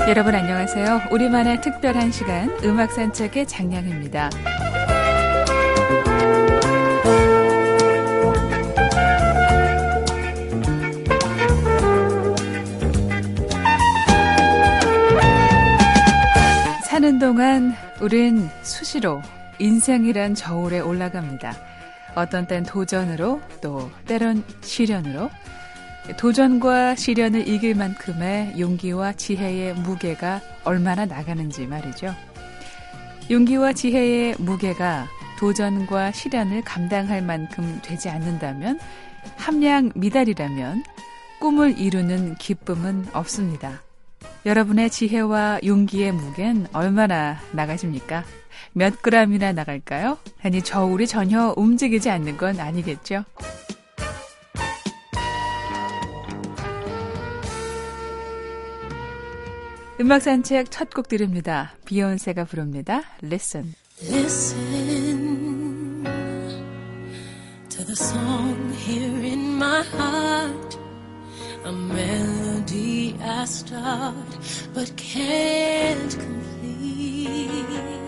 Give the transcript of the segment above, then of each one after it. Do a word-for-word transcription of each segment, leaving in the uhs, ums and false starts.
여러분 안녕하세요. 우리만의 특별한 시간 음악 산책의 장량입니다. 사는 동안 우린 수시로 인생이란 저울에 올라갑니다. 어떤 땐 도전으로 또 때론 시련으로 도전과 시련을 이길 만큼의 용기와 지혜의 무게가 얼마나 나가는지 말이죠. 용기와 지혜의 무게가 도전과 시련을 감당할 만큼 되지 않는다면, 함량 미달이라면 꿈을 이루는 기쁨은 없습니다. 여러분의 지혜와 용기의 무게는 얼마나 나가십니까? 몇 그램이나 나갈까요? 아니, 저울이 전혀 움직이지 않는 건 아니겠죠? 음악 산책 첫 곡 들읍니다. 비욘세가 부릅니다. Listen. Listen to the song here in my heart, a melody I start but can't complete.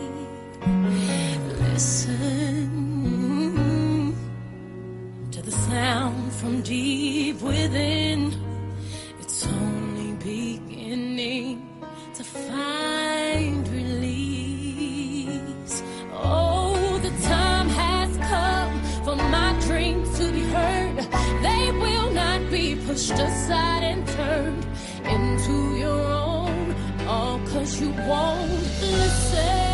Listen to the sound from deep within. It's only beginning to find release. Oh, the time has come for my dreams to be heard. They will not be pushed aside and turned into your own, all 'cause you won't listen.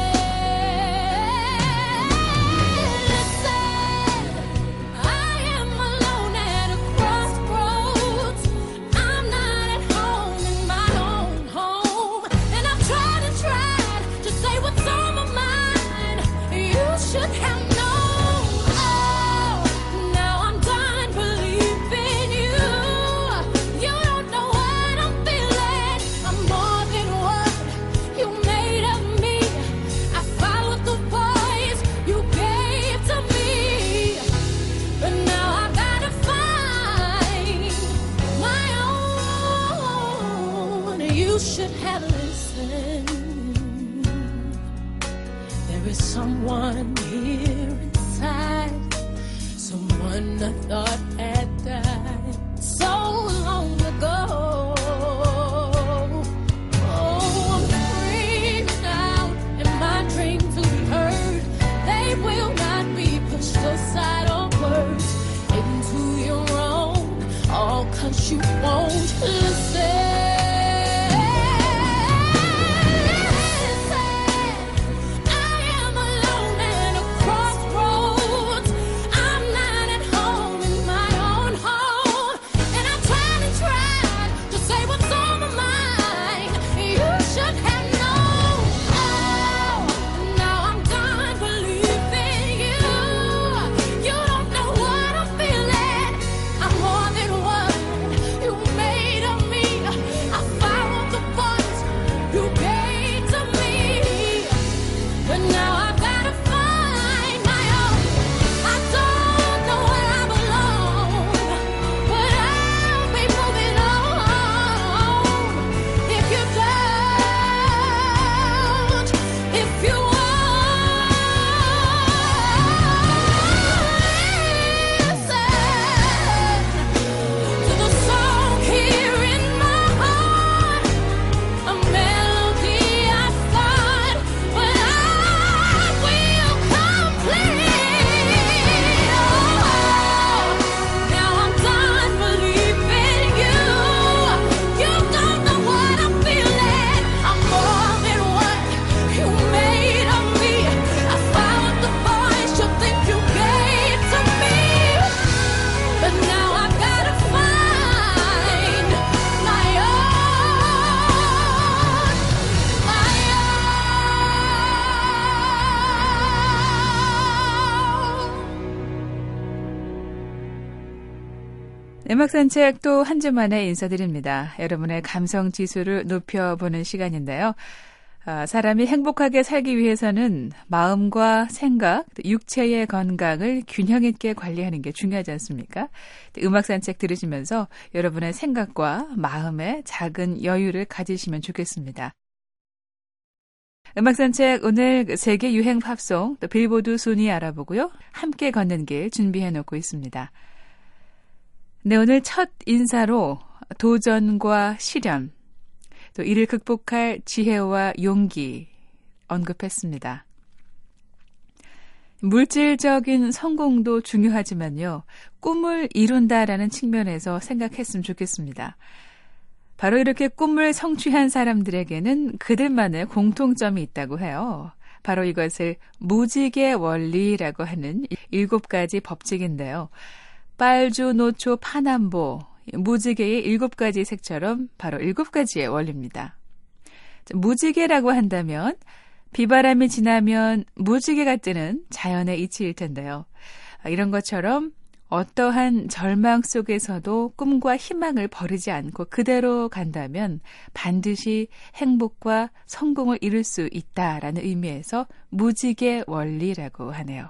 You should have listened. There is someone here inside, someone I thought had died so long ago. Oh, I'm screaming out, and my dreams will be heard. They will not be pushed aside or words into your own, all 'cause you won't listen. 음악 산책 또 한 주 만에 인사드립니다. 여러분의 감성 지수를 높여보는 시간인데요. 아, 사람이 행복하게 살기 위해서는 마음과 생각, 육체의 건강을 균형 있게 관리하는 게 중요하지 않습니까? 음악 산책 들으시면서 여러분의 생각과 마음에 작은 여유를 가지시면 좋겠습니다. 음악 산책 오늘 세계 유행 팝송, 또 빌보드 순위 알아보고요. 함께 걷는 길 준비해 놓고 있습니다. 네, 오늘 첫 인사로 도전과 실현, 또 이를 극복할 지혜와 용기 언급했습니다. 물질적인 성공도 중요하지만요. 꿈을 이룬다라는 측면에서 생각했으면 좋겠습니다. 바로 이렇게 꿈을 성취한 사람들에게는 그들만의 공통점이 있다고 해요. 바로 이것을 무지개 원리라고 하는 일곱 가지 법칙인데요. 빨주, 노초, 파남보, 무지개의 일곱 가지 색처럼 바로 일곱 가지의 원리입니다. 무지개라고 한다면 비바람이 지나면 무지개가 뜨는 자연의 이치일 텐데요. 이런 것처럼 어떠한 절망 속에서도 꿈과 희망을 버리지 않고 그대로 간다면 반드시 행복과 성공을 이룰 수 있다라는 의미에서 무지개 원리라고 하네요.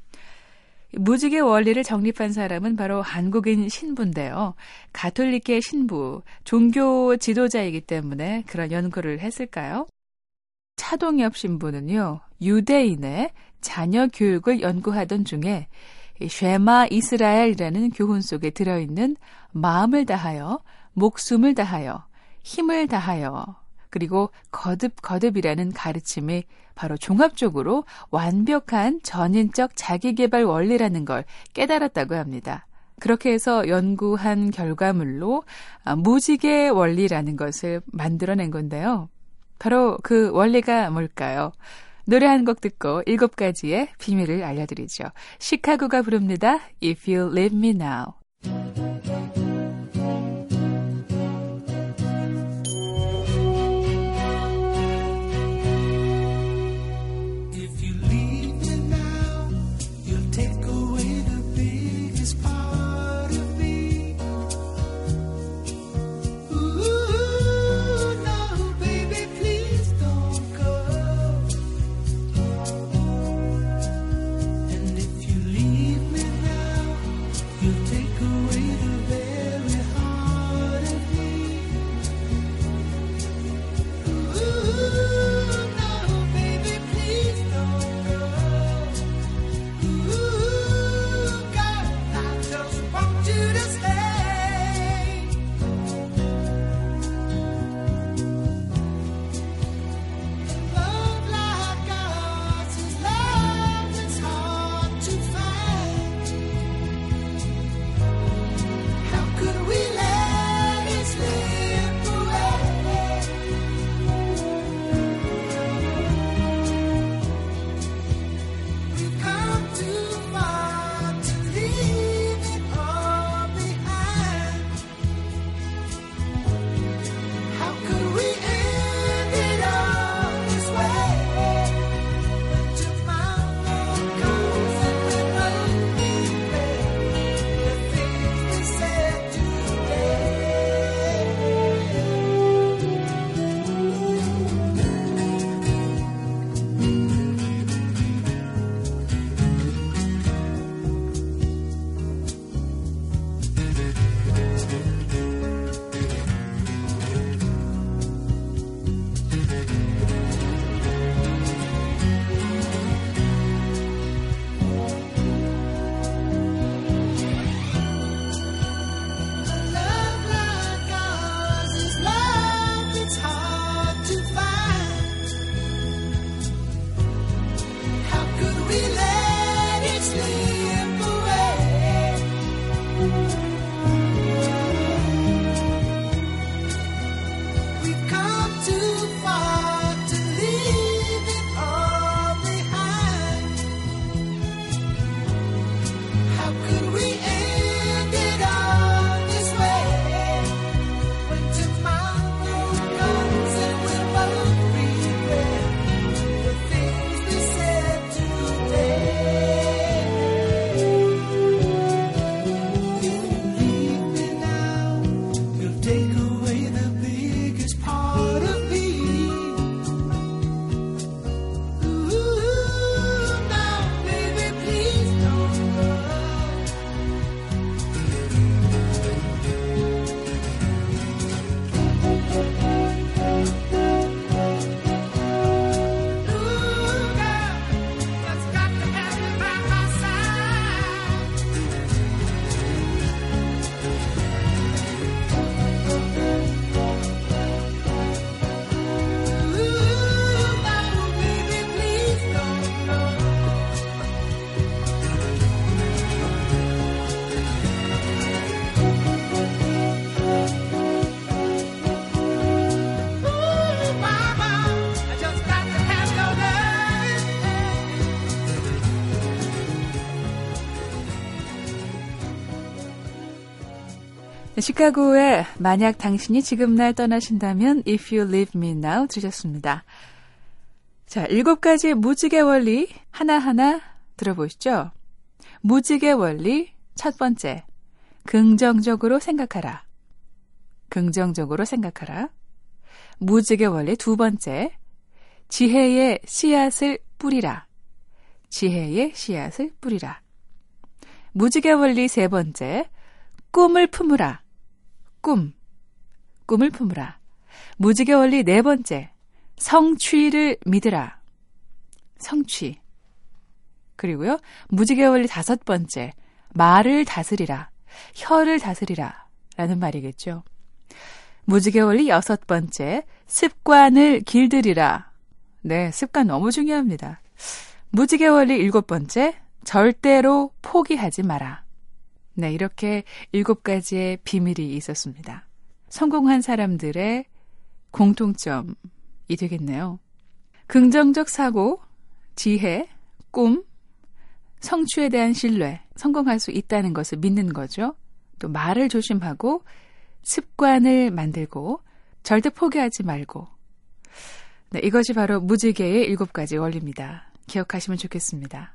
무지개 원리를 정립한 사람은 바로 한국인 신부인데요. 가톨릭계 신부, 종교 지도자이기 때문에 그런 연구를 했을까요? 차동엽 신부는요, 유대인의 자녀 교육을 연구하던 중에 쉐마 이스라엘이라는 교훈 속에 들어있는 마음을 다하여, 목숨을 다하여, 힘을 다하여, 그리고 거듭거듭이라는 가르침이 바로 종합적으로 완벽한 전인적 자기개발 원리라는 걸 깨달았다고 합니다. 그렇게 해서 연구한 결과물로 무지개 원리라는 것을 만들어낸 건데요. 바로 그 원리가 뭘까요? 노래 한 곡 듣고 일곱 가지의 비밀을 알려드리죠. 시카고가 부릅니다. If You Leave Me Now. Take 시카고의 만약 당신이 지금 날 떠나신다면 If You Leave Me Now 들으셨습니다. 자, 일곱 가지 무지개 원리 하나하나 들어보시죠. 무지개 원리 첫 번째, 긍정적으로 생각하라. 긍정적으로 생각하라. 무지개 원리 두 번째, 지혜의 씨앗을 뿌리라. 지혜의 씨앗을 뿌리라. 무지개 원리 세 번째, 꿈을 품으라. 꿈, 꿈을 품으라. 무지개 원리 네 번째, 성취를 믿으라. 성취. 그리고요, 무지개 원리 다섯 번째, 말을 다스리라. 혀를 다스리라. 라는 말이겠죠. 무지개 원리 여섯 번째, 습관을 길들이라. 네, 습관 너무 중요합니다. 무지개 원리 일곱 번째, 절대로 포기하지 마라. 네, 이렇게 일곱 가지의 비밀이 있었습니다. 성공한 사람들의 공통점이 되겠네요. 긍정적 사고, 지혜, 꿈, 성취에 대한 신뢰, 성공할 수 있다는 것을 믿는 거죠. 또 말을 조심하고 습관을 만들고 절대 포기하지 말고. 네, 이것이 바로 무지개의 일곱 가지 원리입니다. 기억하시면 좋겠습니다.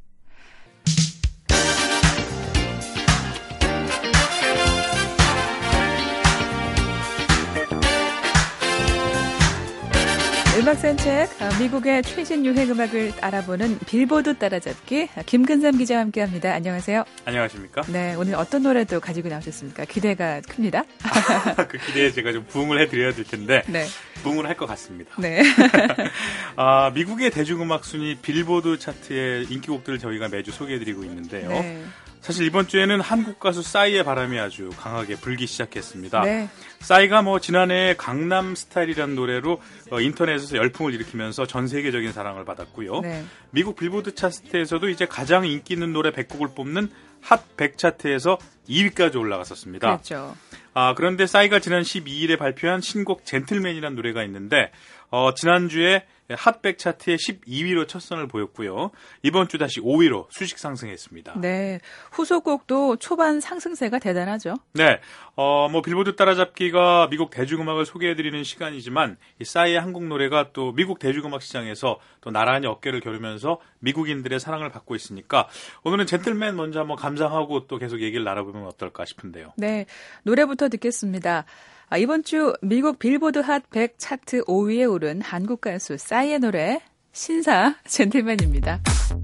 음악 산책, 미국의 최신 유행 음악을 알아보는 빌보드 따라잡기, 김근삼 기자와 함께합니다. 안녕하세요. 안녕하십니까? 네, 오늘 어떤 노래도 가지고 나오셨습니까? 기대가 큽니다. 그 기대에 제가 좀 부응을 해드려야 될 텐데 네. 부응을 할 것 같습니다. 네. 아, 미국의 대중음악 순위 빌보드 차트의 인기곡들을 저희가 매주 소개해드리고 있는데요. 네. 사실 이번 주에는 한국 가수 싸이의 바람이 아주 강하게 불기 시작했습니다. 네. 싸이가 뭐 지난해 강남 스타일이라는 노래로 어, 인터넷에서 열풍을 일으키면서 전 세계적인 사랑을 받았고요. 네. 미국 빌보드 차트에서도 이제 가장 인기 있는 노래 백 곡을 뽑는 핫 백 차트에서 이 위까지 올라갔었습니다. 그렇죠. 아, 그런데 싸이가 지난 십이 일에 발표한 신곡 젠틀맨이라는 노래가 있는데 어, 지난주에 핫백 차트에 십이 위로 첫 선을 보였고요. 이번 주 다시 오 위로 수직 상승했습니다. 네, 후속곡도 초반 상승세가 대단하죠. 네, 어, 뭐 빌보드 따라잡기가 미국 대중음악을 소개해드리는 시간이지만 이 싸이의 한국 노래가 또 미국 대중음악 시장에서 또 나란히 어깨를 겨루면서 미국인들의 사랑을 받고 있으니까 오늘은 젠틀맨 먼저 한번 감상하고 또 계속 얘기를 나눠보면 어떨까 싶은데요. 네, 노래부터 듣겠습니다. 아, 이번 주 미국 빌보드 핫 백 차트 오 위에 오른 한국 가수 싸이의 노래 신사 젠틀맨입니다.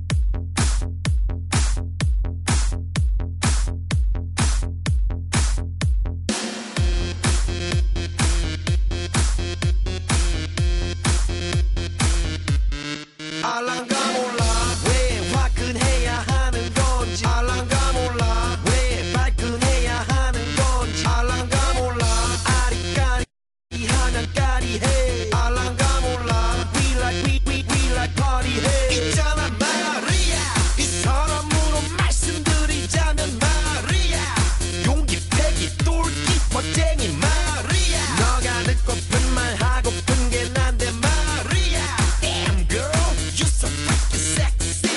알랑가 몰라 왜 화끈해야 하는 건지 알랑가 몰라 왜 발끈해야 하는 건지 알랑가 몰라 아리까리 하면 까리해 알랑가 몰라 We like we we we like party해 있잖아 마리아 이 사람으로 말씀드리자면 마리아 용기 패기 똘끼 멋쟁이 마리아 너가 듣고픈 말 하고픈 게 난데 마리아 Damn girl you so fucking sexy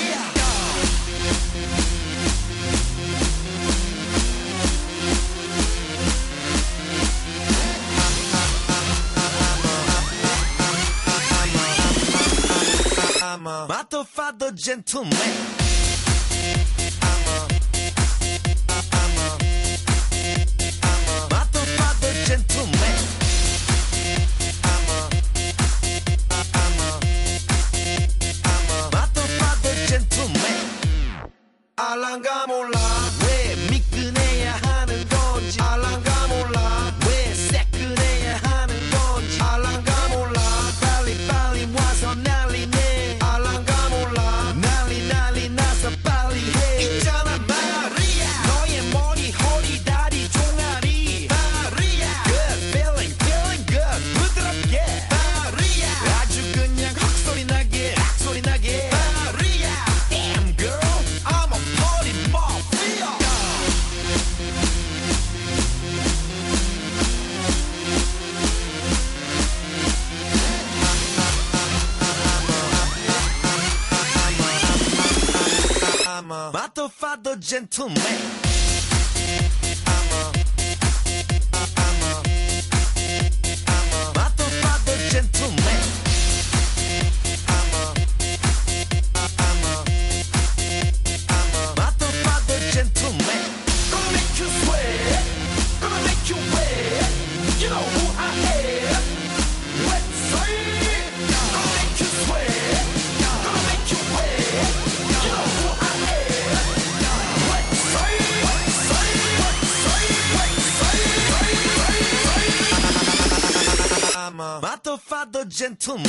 I'm a motherfucker gentleman I'm a I'm a I'm a motherfucker gentleman I'm a I'm a I'm a motherfucker gentleman 알랑가 몰라 왜 미끈해야 하는 건지 알랑가 몰라 왜 새끈해야 하는 건지 알랑가 몰라 빨리 빨리 와서 난리네 알랑가 몰라 난리 난리 나서 빨리 해 있잖아 마리아 너의 머리 허리 다리 종아리 마리아 Good feeling feeling good 부드럽게 마리아 아주 그냥 헉소리 나게 악소리 나게 마리아 Damn girl I'm a party mafia I'm a motherfucker gentleman I'm a a mother, father, gentleman.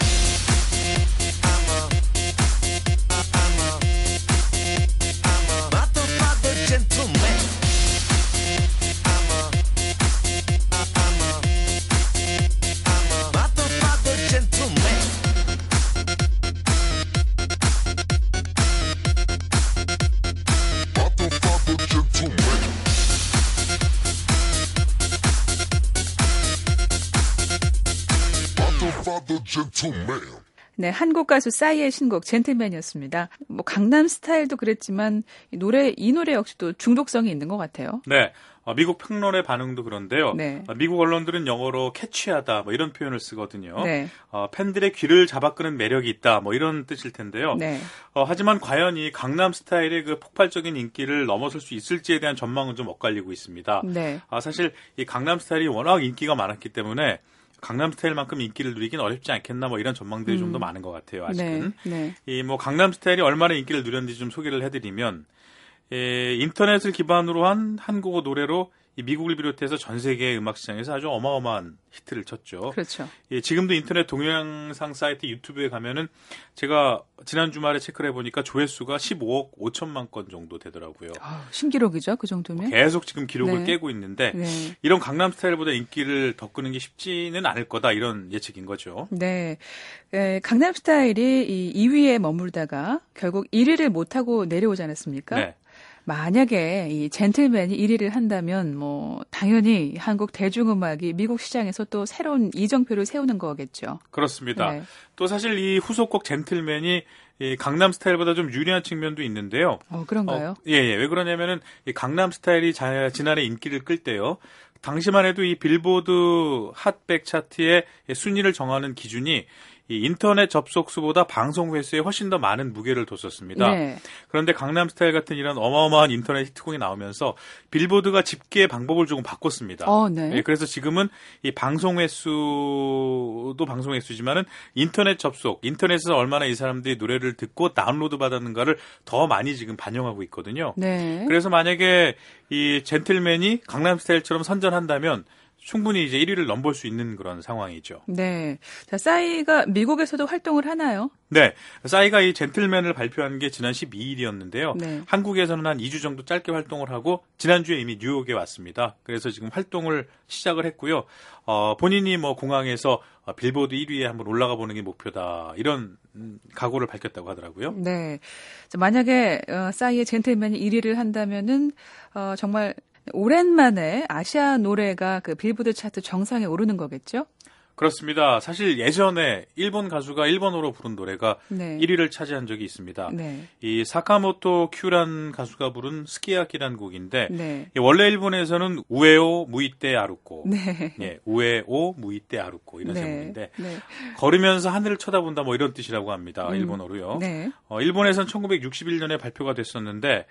네, 한국 가수 싸이의 신곡 젠틀맨이었습니다. 뭐 강남 스타일도 그랬지만 이 노래 이 노래 역시도 중독성이 있는 것 같아요. 네, 어, 미국 평론의 반응도 그런데요. 네. 어, 미국 언론들은 영어로 캐치하다 뭐 이런 표현을 쓰거든요. 네. 어, 팬들의 귀를 잡아끄는 매력이 있다 뭐 이런 뜻일 텐데요. 네. 어, 하지만 과연 이 강남 스타일의 그 폭발적인 인기를 넘어설 수 있을지에 대한 전망은 좀 엇갈리고 있습니다. 네. 아, 사실 이 강남 스타일이 워낙 인기가 많았기 때문에 강남 스타일만큼 인기를 누리긴 어렵지 않겠나 뭐 이런 전망들이 음. 좀 더 많은 것 같아요. 아직은. 네. 네. 이 뭐 강남 스타일이 얼마나 인기를 누렸는지 좀 소개를 해드리면 예, 인터넷을 기반으로 한 한국어 노래로 이 미국을 비롯해서 전 세계 음악 시장에서 아주 어마어마한 히트를 쳤죠. 그렇죠. 예, 지금도 인터넷 동영상 사이트 유튜브에 가면은 제가 지난 주말에 체크를 해보니까 조회수가 십오억 오천만 건 정도 되더라고요. 아, 신기록이죠, 그 정도면. 계속 지금 기록을 네. 깨고 있는데 네. 이런 강남 스타일보다 인기를 더 끄는 게 쉽지는 않을 거다 이런 예측인 거죠. 네, 에, 강남 스타일이 이 이 위에 머물다가 결국 일 위를 못하고 내려오지 않았습니까? 네. 만약에 이 젠틀맨이 일 위를 한다면 뭐 당연히 한국 대중음악이 미국 시장에서 또 새로운 이정표를 세우는 거겠죠. 그렇습니다. 네. 또 사실 이 후속곡 젠틀맨이 이 강남 스타일보다 좀 유리한 측면도 있는데요. 어, 그런가요? 어, 예, 예. 왜 그러냐면은 이 강남 스타일이 자, 지난해 인기를 끌 때요. 당시만 해도 이 빌보드 핫백 차트의 순위를 정하는 기준이 이 인터넷 접속 수보다 방송 횟수에 훨씬 더 많은 무게를 뒀었습니다. 네. 그런데 강남 스타일 같은 이런 어마어마한 인터넷 히트곡이 나오면서 빌보드가 집계 방법을 조금 바꿨습니다. 어, 네. 예, 그래서 지금은 이 방송 횟수도 방송 횟수지만은 인터넷 접속, 인터넷에서 얼마나 이 사람들이 노래를 듣고 다운로드 받았는가를 더 많이 지금 반영하고 있거든요. 네. 그래서 만약에 이 젠틀맨이 강남 스타일처럼 선전한다면 충분히 이제 일 위를 넘볼 수 있는 그런 상황이죠. 네. 자, 싸이가 미국에서도 활동을 하나요? 네. 싸이가 이 젠틀맨을 발표한 게 지난 십이일이었는데요. 네. 한국에서는 한 이 주 정도 짧게 활동을 하고 지난주에 이미 뉴욕에 왔습니다. 그래서 지금 활동을 시작을 했고요. 어, 본인이 뭐 공항에서 빌보드 일 위에 한번 올라가 보는 게 목표다. 이런 각오를 밝혔다고 하더라고요. 네. 자, 만약에 어, 싸이의 젠틀맨이 일 위를 한다면은 어, 정말 오랜만에 아시아 노래가 그 빌보드 차트 정상에 오르는 거겠죠? 그렇습니다. 사실 예전에 일본 가수가 일본어로 부른 노래가 네. 일 위를 차지한 적이 있습니다. 네. 이 사카모토 큐란 가수가 부른 스키야키란 곡인데 네. 원래 일본에서는 우에오 무이테 아루코, 네. 예, 우에오 무이테 아루코 이런 네. 제목인데 네. 걸으면서 하늘을 쳐다본다 뭐 이런 뜻이라고 합니다. 음. 일본어로요. 네. 어, 일본에서는 천구백육십일 년에 발표가 됐었는데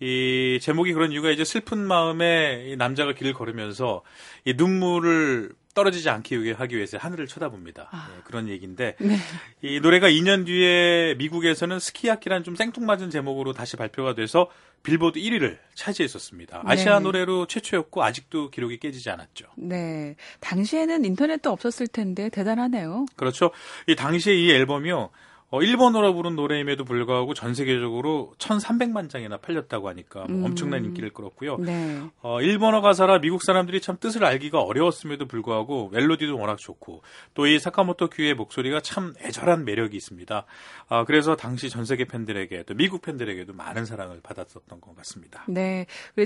이 제목이 그런 이유가 이제 슬픈 마음에 이 남자가 길을 걸으면서 이 눈물을 떨어지지 않게 하기 위해서 하늘을 쳐다봅니다. 아. 예, 그런 얘기인데 네. 이 노래가 이 년 뒤에 미국에서는 스키야키란 좀 생뚱맞은 제목으로 다시 발표가 돼서 빌보드 일 위를 차지했었습니다. 아시아 네. 노래로 최초였고 아직도 기록이 깨지지 않았죠. 네. 당시에는 인터넷도 없었을 텐데 대단하네요. 그렇죠. 이 당시에 이 앨범이요. 어, 일본어로 부른 노래임에도 불구하고 전 세계적으로 천삼백만 장이나 팔렸다고 하니까 뭐 음. 엄청난 인기를 끌었고요. 네. 어, 일본어 가사라 미국 사람들이 참 뜻을 알기가 어려웠음에도 불구하고 멜로디도 워낙 좋고 또 이 사카모토 큐의 목소리가 참 애절한 매력이 있습니다. 아, 그래서 당시 전 세계 팬들에게 또 미국 팬들에게도 많은 사랑을 받았었던 것 같습니다. 네. 우리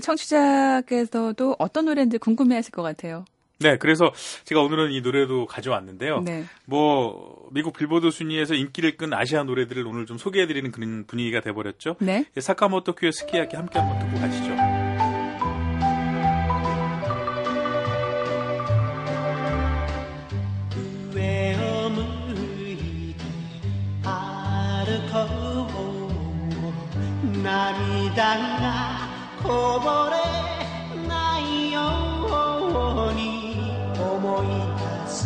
청취자께서도 어떤 노래인지 궁금해하실 것 같아요. 네, 그래서 제가 오늘은 이 노래도 가져왔는데요. 네. 뭐 미국 빌보드 순위에서 인기를 끈 아시아 노래들을 오늘 좀 소개해드리는 그런 분위기가 돼버렸죠. 네. 사카모토 큐의 스키야키 함께 한번 듣고 가시죠. 上を向いて歩こう涙がこぼれないように思い出す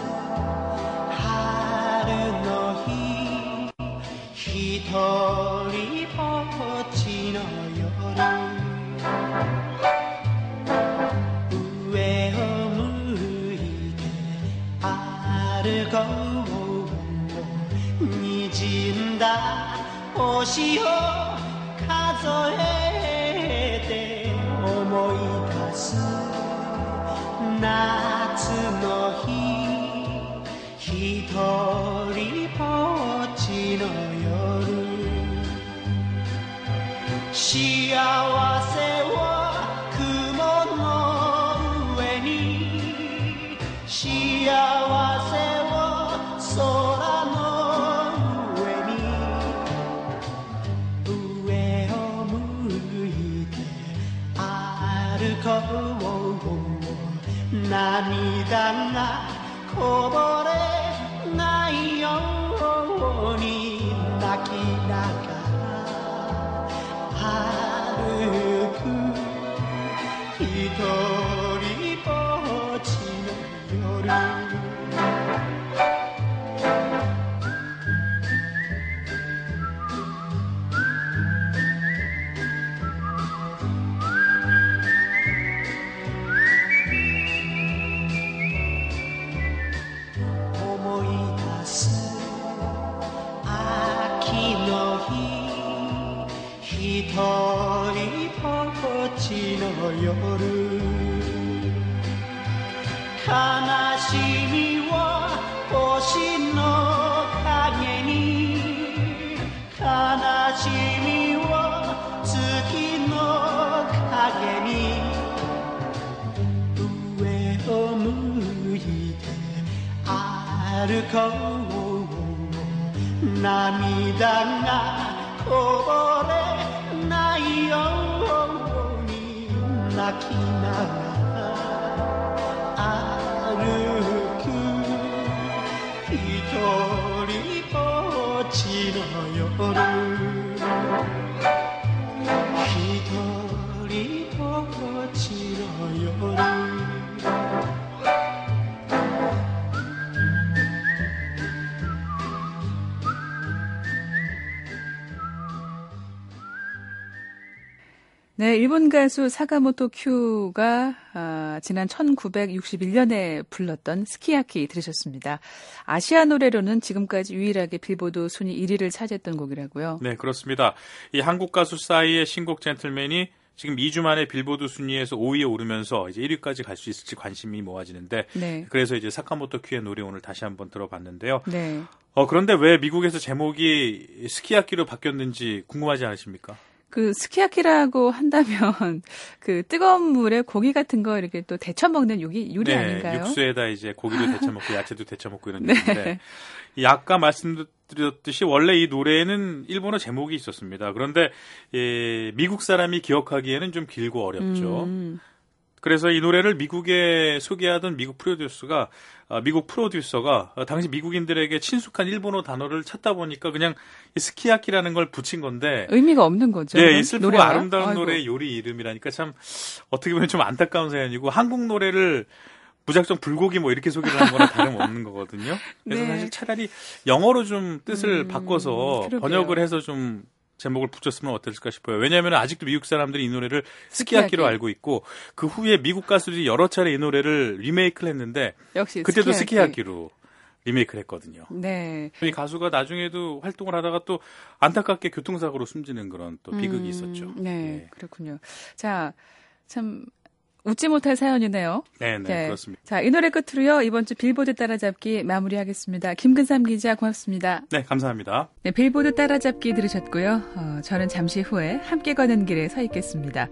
春の日一人ぼっちの夜星を数えて思い出す夏の日ひとりぼっちの夜幸せは雲の上に幸せは空の上に上を向いて歩こう涙がこぼれないように泣きながら歩くひとりぼっちの夜思い出す秋の日ひとりぼっちの夜悲しみは星の影に悲しみは月の影に上を向いて歩こう涙がこぼれないように泣きながら歩くひとりぼっちの夜ひとりぼっちの夜 네, 일본 가수 사가모토 큐가 아, 지난 천구백육십일 년에 불렀던 스키야키 들으셨습니다. 아시아 노래로는 지금까지 유일하게 빌보드 순위 일 위를 차지했던 곡이라고요. 네, 그렇습니다. 이 한국 가수 싸이의 신곡 젠틀맨이 지금 이 주 만에 빌보드 순위에서 오 위에 오르면서 이제 일 위까지 갈 수 있을지 관심이 모아지는데 네. 그래서 이제 사카모토 큐의 노래 오늘 다시 한번 들어봤는데요. 네. 어, 그런데 왜 미국에서 제목이 스키야키로 바뀌었는지 궁금하지 않으십니까? 그 스키야키라고 한다면 그 뜨거운 물에 고기 같은 거 이렇게 또 데쳐 먹는 요리 요리 네, 아닌가요? 육수에다 이제 고기도 데쳐 먹고 야채도 데쳐 먹고 이런 네. 요리인데 이 아까 말씀드렸듯이 원래 이 노래에는 일본어 제목이 있었습니다. 그런데 예, 미국 사람이 기억하기에는 좀 길고 어렵죠. 음. 그래서 이 노래를 미국에 소개하던 미국 프로듀서가 아, 미국 프로듀서가 아, 당시 미국인들에게 친숙한 일본어 단어를 찾다 보니까 그냥 이 스키야키라는 걸 붙인 건데 의미가 없는 거죠. 네, 이 슬프고 노래가? 아름다운 아이고. 노래의 요리 이름이라니까 참 어떻게 보면 좀 안타까운 사연이고 한국 노래를 무작정 불고기 뭐 이렇게 소개를 하는 거랑 다름없는 거거든요. 그래서 네. 사실 차라리 영어로 좀 뜻을 음, 바꿔서 그러게요. 번역을 해서 좀 제목을 붙였으면 어땠을까 싶어요. 왜냐하면 아직도 미국 사람들이 이 노래를 스키야키로 스키야키. 알고 있고 그 후에 미국 가수들이 여러 차례 이 노래를 리메이크를 했는데 역시 그때도 스키야키. 스키야키로 리메이크를 했거든요. 네. 이 가수가 나중에도 활동을 하다가 또 안타깝게 교통사고로 숨지는 그런 또 비극이 음, 있었죠. 네, 예. 그렇군요. 자, 참 웃지 못할 사연이네요. 네, 네, 그렇습니다. 자, 이 노래 끝으로요. 이번 주 빌보드 따라잡기 마무리하겠습니다. 김근삼 기자 고맙습니다. 네, 감사합니다. 네, 빌보드 따라잡기 들으셨고요. 어, 저는 잠시 후에 함께 가는 길에 서 있겠습니다.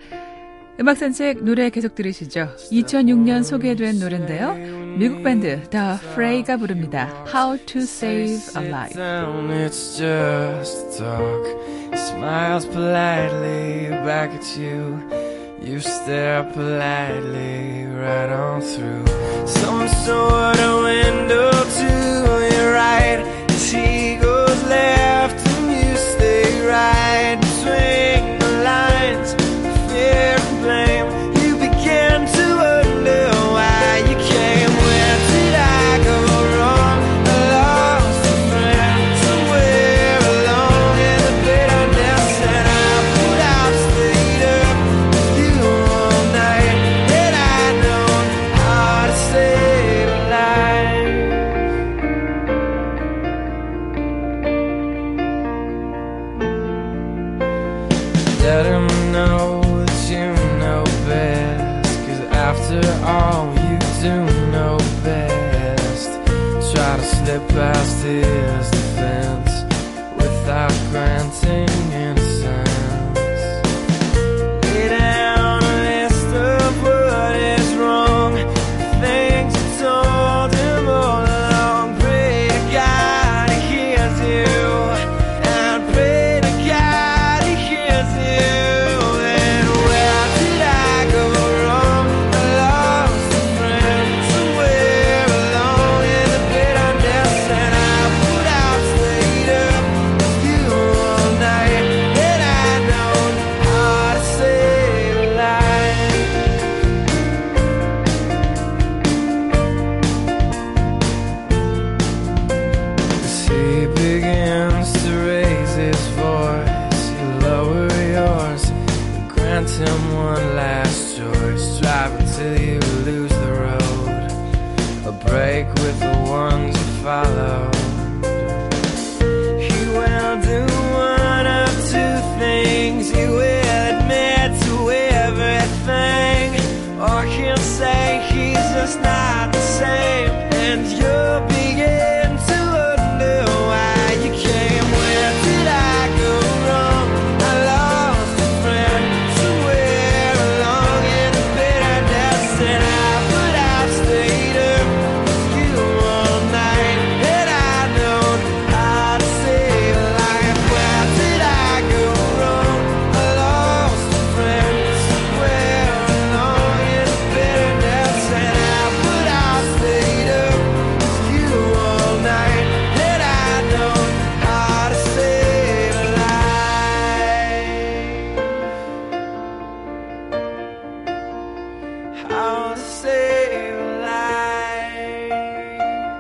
음악 산책 노래 계속 들으시죠. 이천육 년 소개된 노래인데요. 미국 밴드 The Fray가 부릅니다. How to Save a Life. It's just talk. He smiles politely back at you. You stare politely right on through some sort of window to your right. As he goes left and you stay right. Swing the lines, fear and blame. You begin to wonder why you came. Where did I go wrong? I lost a friend somewhere along in the bitterness, and I put out stayed up with you all night. And I know how to save a life. after all you do know best. Try to slip past his defense without granting innocence. Lay down a list of what is wrong, things you told him all along. Pray to God he hears you, and pray to God he hears you. And where did I go wrong? I lost a friend somewhere along in the bitterness, and I would have stayed up with you all night. And I know how to save a life. As he begins to raise his voice, you lower yours, grant him one last choice. Drive until you lose the road, a break with the ones you follow. He will do one of two things. He will admit to everything, or he'll say he's just not the same, and you'll begin to wonder why you came. Where did I go wrong? I lost a friend somewhere along in the bitterness, and I would have stayed up with you all night. And I know how to save a life. Where did I go wrong? I lost a friend somewhere along in the bitterness, and I would have stayed up with you all night. And I know how to save a life. How to save a life.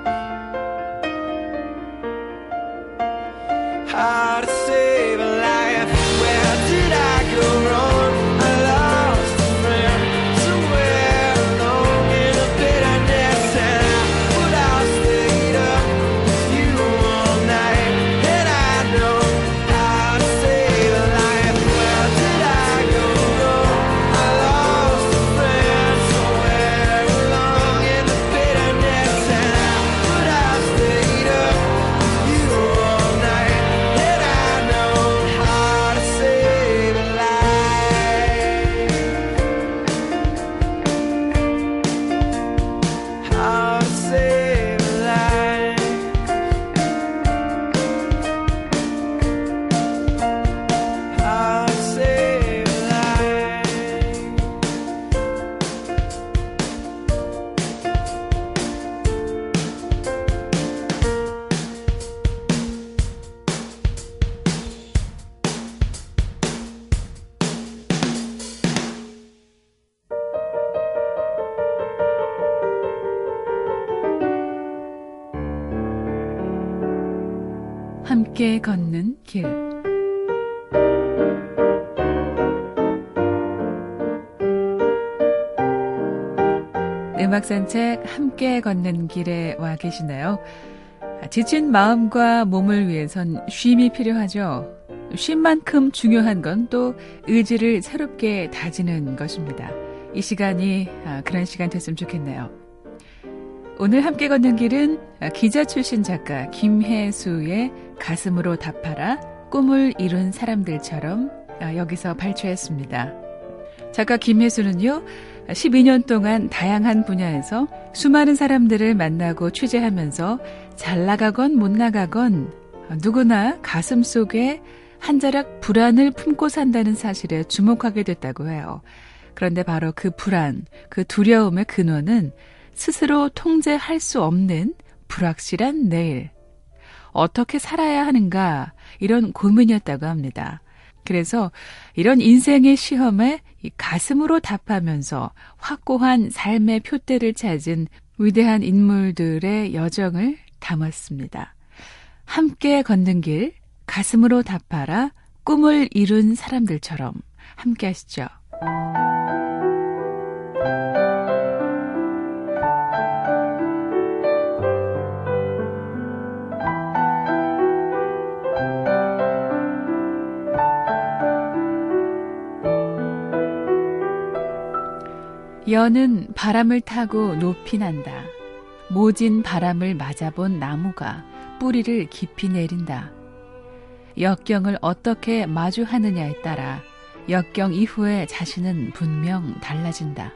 How to save a life. Where did I go wrong? I lost a friend somewhere along in the bitterness, and I would have stayed up with you all night. And I know how to save a life. Where did I go wrong? I lost a friend somewhere along in the bitterness, and I would have stayed up with you all night. And I know how to save a life. How to save a life. How to save a life. 함께 걷는 길. 음악 산책 함께 걷는 길에 와 계시나요? 지친 마음과 몸을 위해선 쉼이 필요하죠. 쉼만큼 중요한 건 또 의지를 새롭게 다지는 것입니다. 이 시간이 그런 시간 됐으면 좋겠네요. 오늘 함께 걷는 길은 기자 출신 작가 김혜수의 가슴으로 답하라 꿈을 이룬 사람들처럼 여기서 발췌했습니다. 작가 김혜수는요, 십이 년 동안 다양한 분야에서 수많은 사람들을 만나고 취재하면서 잘 나가건 못 나가건 누구나 가슴속에 한 자락 불안을 품고 산다는 사실에 주목하게 됐다고 해요. 그런데 바로 그 불안, 그 두려움의 근원은 스스로 통제할 수 없는 불확실한 내일. 어떻게 살아야 하는가, 이런 고민이었다고 합니다. 그래서 이런 인생의 시험에 이 가슴으로 답하면서 확고한 삶의 표대를 찾은 위대한 인물들의 여정을 담았습니다. 함께 걷는 길, 가슴으로 답하라 꿈을 이룬 사람들처럼 함께 하시죠. 여는 바람을 타고 높이 난다. 모진 바람을 맞아본 나무가 뿌리를 깊이 내린다. 역경을 어떻게 마주하느냐에 따라 역경 이후의 자신은 분명 달라진다.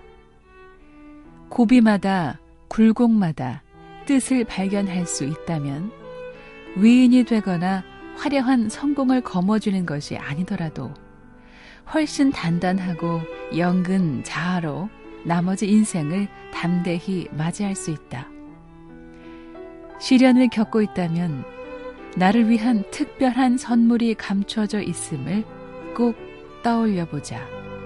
고비마다 굴곡마다 뜻을 발견할 수 있다면 위인이 되거나 화려한 성공을 거머쥐는 것이 아니더라도 훨씬 단단하고 영근 자아로 나머지 인생을 담대히 맞이할 수 있다. 시련을 겪고 있다면 나를 위한 특별한 선물이 감춰져 있음을 꼭 떠올려 보자.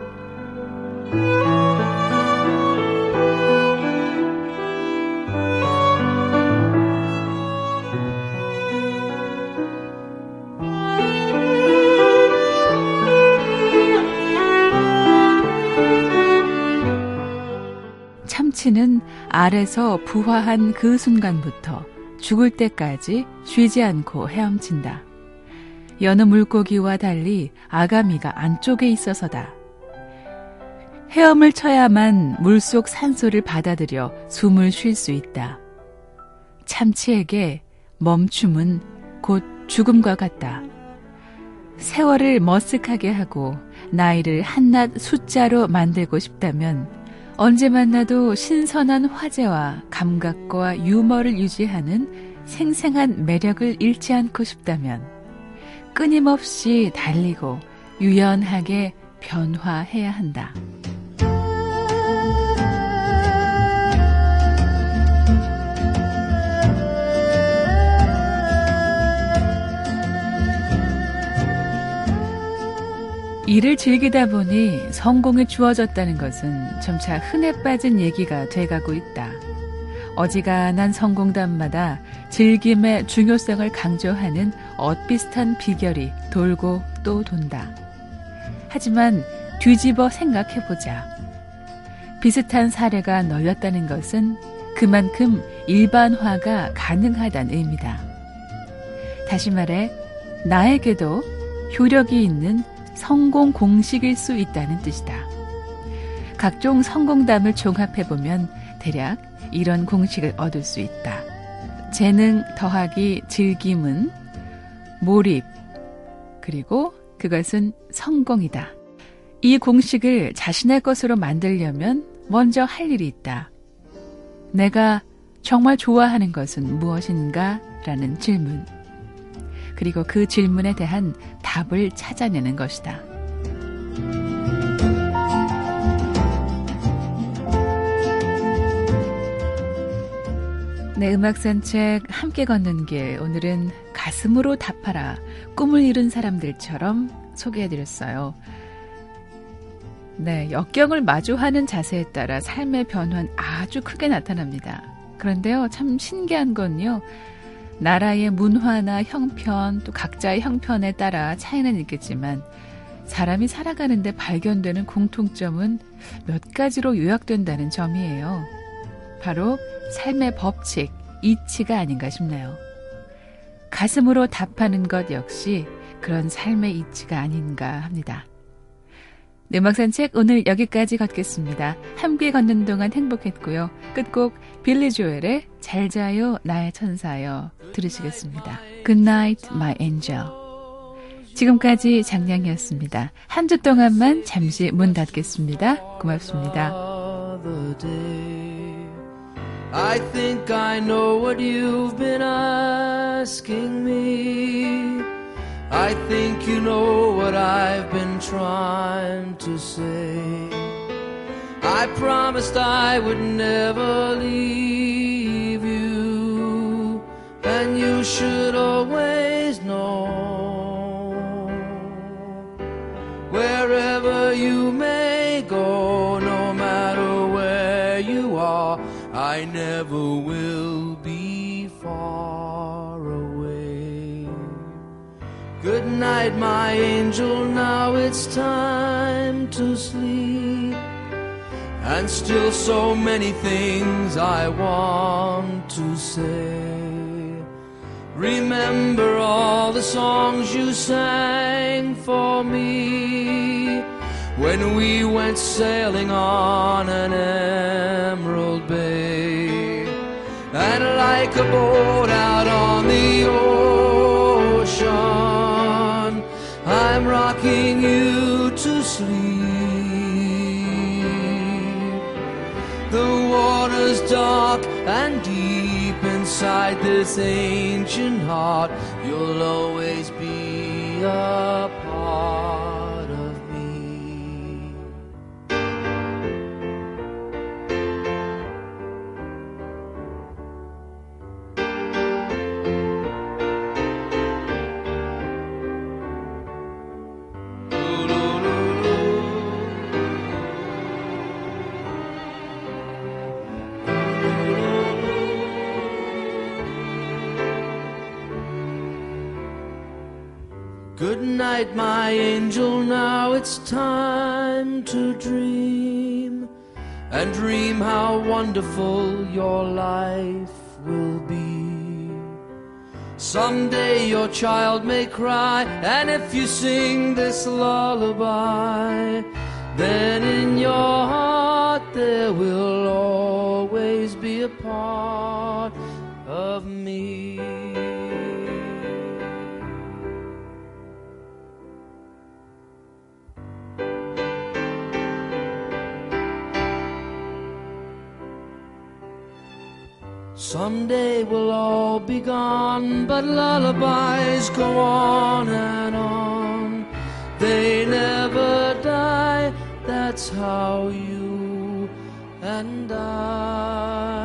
참치는 알에서 부화한 그 순간부터 죽을 때까지 쉬지 않고 헤엄친다. 여느 물고기와 달리 아가미가 안쪽에 있어서다. 헤엄을 쳐야만 물속 산소를 받아들여 숨을 쉴 수 있다. 참치에게 멈춤은 곧 죽음과 같다. 세월을 머쓱하게 하고 나이를 한낱 숫자로 만들고 싶다면 언제 만나도 신선한 화제와 감각과 유머를 유지하는 생생한 매력을 잃지 않고 싶다면 끊임없이 달리고 유연하게 변화해야 한다. 일을 즐기다 보니 성공이 주어졌다는 것은 점차 흔해 빠진 얘기가 돼가고 있다. 어지간한 성공담마다 즐김의 중요성을 강조하는 엇비슷한 비결이 돌고 또 돈다. 하지만 뒤집어 생각해보자. 비슷한 사례가 널렸다는 것은 그만큼 일반화가 가능하다는 의미다. 다시 말해 나에게도 효력이 있는 성공 공식일 수 있다는 뜻이다. 각종 성공담을 종합해보면 대략 이런 공식을 얻을 수 있다. 재능 더하기 즐김은 몰입, 그리고 그것은 성공이다. 이 공식을 자신의 것으로 만들려면 먼저 할 일이 있다. 내가 정말 좋아하는 것은 무엇인가? 라는 질문. 그리고 그 질문에 대한 답을 찾아내는 것이다. 네, 음악산책 함께 걷는 길. 오늘은 가슴으로 답하라. 꿈을 이룬 사람들처럼 소개해드렸어요. 네, 역경을 마주하는 자세에 따라 삶의 변화는 아주 크게 나타납니다. 그런데요, 참 신기한 건요. 나라의 문화나 형편, 또 각자의 형편에 따라 차이는 있겠지만 사람이 살아가는데 발견되는 공통점은 몇 가지로 요약된다는 점이에요. 바로 삶의 법칙, 이치가 아닌가 싶네요. 가슴으로 답하는 것 역시 그런 삶의 이치가 아닌가 합니다. 네, 음악산책 오늘 여기까지 걷겠습니다. 함께 걷는 동안 행복했고요. 끝곡 빌리 조엘의 잘 자요 나의 천사여 들으시겠습니다. Good night my angel. 지금까지 장량이었습니다. 한 주 동안만 잠시 문 닫겠습니다. 고맙습니다. I think I know what you've been asking me. I think you know what I've been trying to say. I promised I would never leave you, and you should always know. Wherever you may go, no matter where you are, I never will be far away. Good night, my angel, now it's time to sleep. And still so many things I want to say. Remember all the songs you sang for me when we went sailing on an emerald bay. And like a boat out on the ocean, I'm rocking you to sleep. The water's dark and deep inside this ancient heart. You'll always be a part of me. Good night, my angel, now it's time to dream, and dream how wonderful your life will be. Someday your child may cry, and if you sing this lullaby, then in your heart there will always be a part of me. Someday we'll all be gone, but lullabies go on and on. They never die, that's how you and I